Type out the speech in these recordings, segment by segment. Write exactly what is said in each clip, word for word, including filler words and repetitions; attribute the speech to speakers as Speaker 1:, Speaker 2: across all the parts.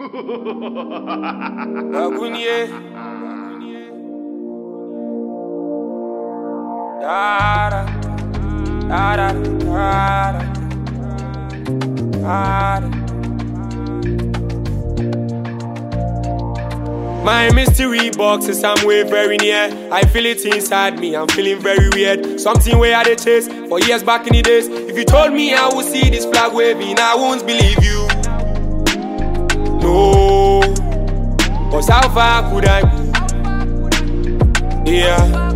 Speaker 1: Agunye. Da da da da da da da. My mystery box is somewhere very near. I feel it inside me, I'm feeling very weird. Something where I did chase for years back in the days. If you told me I would see this flag waving, I won't believe you. No, cause how far could I be? Yeah,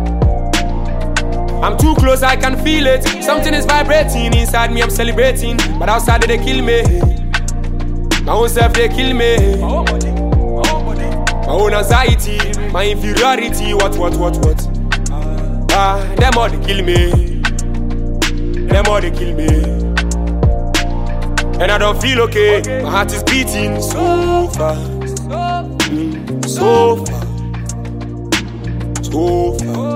Speaker 1: I'm too close, I can feel it. Something is vibrating inside me, I'm celebrating. But outside they kill me. My own self they kill me. My own anxiety, my inferiority, what, what, what, what? Ah, them all they kill me. Them all they kill me. And I don't feel okay. My heart is beating so fast, mm, so fast, so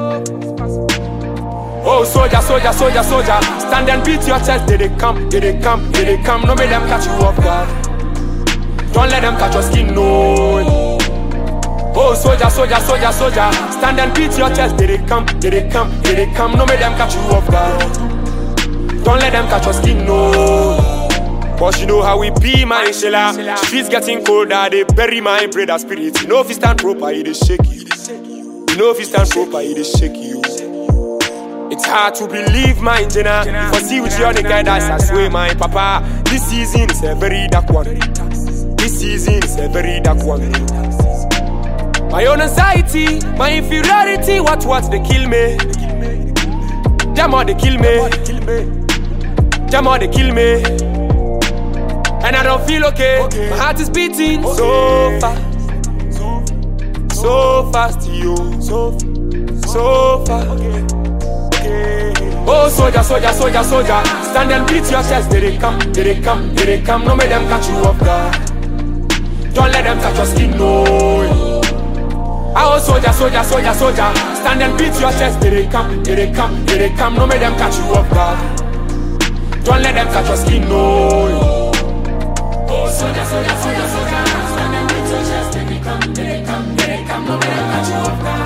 Speaker 1: fast. Oh, soldier, soldier, soldier, soldier, stand and beat your chest. Did they come? Did they come? Did they come? No, make them catch you off guard. Don't let them touch your skin, no. Oh, soldier, soldier, soldier, soldier, stand and beat your chest. Did they come? Did they come? Did they come? No, make them catch you off guard. Don't let them catch your skin, no. Cause you know how we be, my Shella. Streets getting colder, they bury my brother spirit. You know if you stand proper, it is shaky. You know if you stand proper, it is shaky. It's hard to believe, my Jenna. If I see with you on the guy that's I swear, my papa. This season is a very dark one. This season is a very dark one. My own anxiety, my inferiority, what, what, they kill me. Them all they kill me. Them all they kill me. And I don't feel okay. My heart is beating so fast. So fast, yo. So, so fast. Oh, soldier, soldier, soldier, soldier, stand and beat your chest. Did they come? Did they come? Did they come? No, make them catch you off guard. Don't let them touch your skin, no. Oh, soldier, soldier, soldier, soldier, stand and beat your chest. Did they come? Did they come? Did they come? No, make them catch you off guard. Don't let them touch your skin, no. Oh, soldier, soldier, soldier, soldier, stand and beat your chest. Did they come? Did they come? Did they come? No, make them catch you off guard.